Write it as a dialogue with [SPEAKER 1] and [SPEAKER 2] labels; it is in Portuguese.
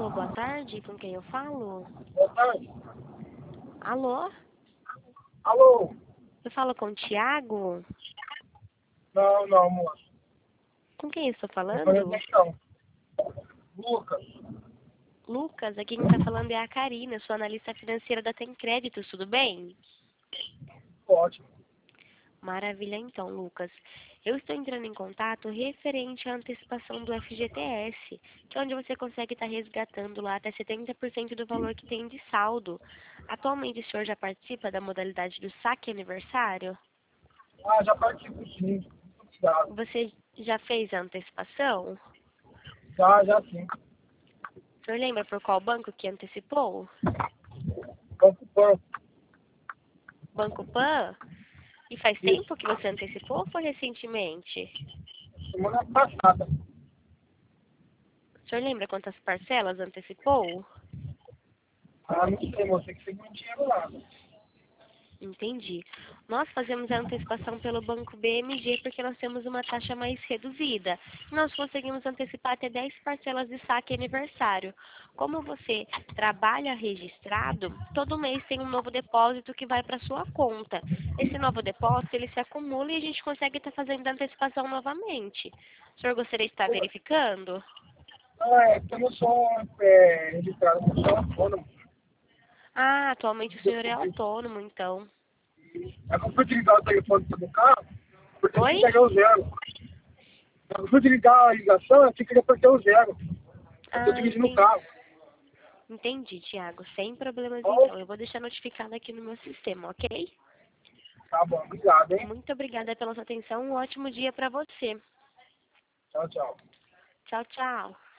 [SPEAKER 1] Alô, boa tarde, com quem eu falo?
[SPEAKER 2] Boa tarde.
[SPEAKER 1] Alô?
[SPEAKER 2] Alô?
[SPEAKER 1] Eu falo com o Thiago?
[SPEAKER 2] Não, moço.
[SPEAKER 1] Com quem eu estou
[SPEAKER 2] Eu falei
[SPEAKER 1] falando?
[SPEAKER 2] questão. Lucas.
[SPEAKER 1] Lucas, aqui quem está falando é a Karina, sua analista financeira da Tem Créditos, tudo bem?
[SPEAKER 2] Ótimo.
[SPEAKER 1] Maravilha então, Lucas. Eu estou entrando em contato referente à antecipação do FGTS, que é onde você consegue estar resgatando lá até 70% do valor que tem de saldo. Atualmente o senhor já participa da modalidade do saque aniversário?
[SPEAKER 2] Já participo sim. Muito obrigado.
[SPEAKER 1] Você já fez a antecipação?
[SPEAKER 2] Já sim.
[SPEAKER 1] O senhor lembra por qual banco que antecipou?
[SPEAKER 2] Banco Pan.
[SPEAKER 1] Banco Pan? E faz
[SPEAKER 2] Isso.
[SPEAKER 1] tempo que você antecipou ou foi recentemente?
[SPEAKER 2] Semana passada.
[SPEAKER 1] O senhor lembra quantas parcelas antecipou?
[SPEAKER 2] Não sei, moço. Tem que ser muito dinheiro lá.
[SPEAKER 1] Entendi. Nós fazemos a antecipação pelo Banco BMG porque nós temos uma taxa mais reduzida. Nós conseguimos antecipar até 10 parcelas de saque aniversário. Como você trabalha registrado, todo mês tem um novo depósito que vai para sua conta. Esse novo depósito, ele se acumula e a gente consegue estar fazendo a antecipação novamente. O senhor gostaria de estar verificando?
[SPEAKER 2] Que eu não sou registrado, eu sou autônomo.
[SPEAKER 1] Ah, atualmente o senhor é autônomo, então.
[SPEAKER 2] É que eu fui desligar o telefone do carro, porque eu tinha
[SPEAKER 1] Oi?
[SPEAKER 2] que pegar o zero. Eu fui desligar a ligação, eu tinha que reportar o zero. Eu tô
[SPEAKER 1] Ah,
[SPEAKER 2] dirigindo o
[SPEAKER 1] entendi.
[SPEAKER 2] carro.
[SPEAKER 1] Entendi, Thiago. Sem problemas,
[SPEAKER 2] Bom,
[SPEAKER 1] então. Eu vou deixar notificado aqui no meu sistema, ok?
[SPEAKER 2] tá bom, obrigado, hein?
[SPEAKER 1] Muito obrigada pela sua atenção. Um ótimo dia para você.
[SPEAKER 2] Tchau, tchau.
[SPEAKER 1] Tchau, tchau.